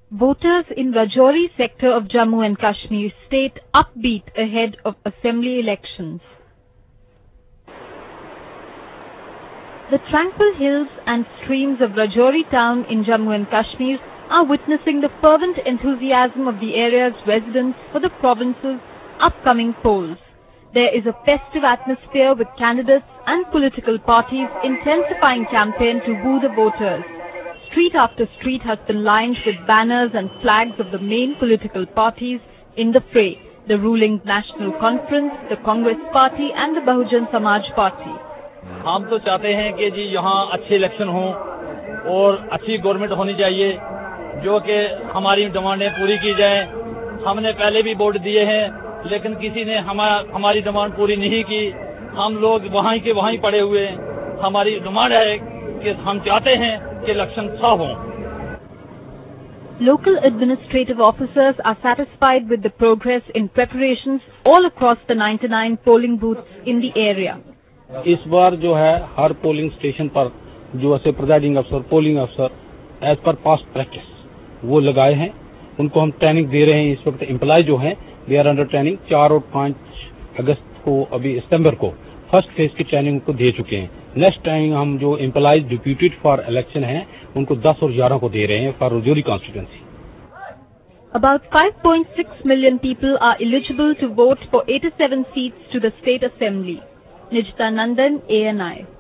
Voters in Rajouri sector of Jammu and Kashmir state upbeat ahead of assembly elections. The tranquil hills and streams of Rajouri town in Jammu and Kashmir are witnessing the fervent enthusiasm of the area's residents for the province's upcoming polls. There is a festive atmosphere with candidates and political parties intensifying campaign to woo the voters. Street after street has been lined with banners and flags of the main political parties in the fray, the ruling National Conference, the Congress Party and the Bahujan Samaj Party. हम तो चाहते हैं कि जी यहाँ अच्छे election हो और अच्छी गवर्नमेंट होनी चाहिए जो कि हमारी डिमांडें पूरी की जाए। हमने पहले भी वोट दिए हैं लेकिन किसी ने हमारी डिमांड पूरी नहीं की। हम लोग वहीं के वहीं पड़े हुए हैं। हमारी डिमांड है कि हम चाहते हैं कि इलेक्शन साफ हो। Local administrative officers are satisfied with the progress in preparations all across the 99 polling booths in the area. इस बार जो है हर पोलिंग स्टेशन पर जो ऐसे प्रिजाइडिंग अफसर, पोलिंग अफसर एज पर पास्ट प्रैक्टिस वो लगाए हैं। उनको हम ट्रेनिंग दे रहे हैं। इस वक्त एम्प्लॉय जो हैं दे आर अंडर ट्रेनिंग। 4 और 5 अगस्त को अभी सितंबर को फर्स्ट फेज की ट्रेनिंग को दे चुके हैं। नेक्स्ट ट्रेनिंग हम जो एम्प्लॉयज डिप्यूटेड फॉर इलेक्शन हैं उनको 10 और 11 को दे रहे हैं for Rajouri constituency. About 5.6 million people are eligible to vote for 87 seats to the State Assembly. Nijita Nandan, ANI.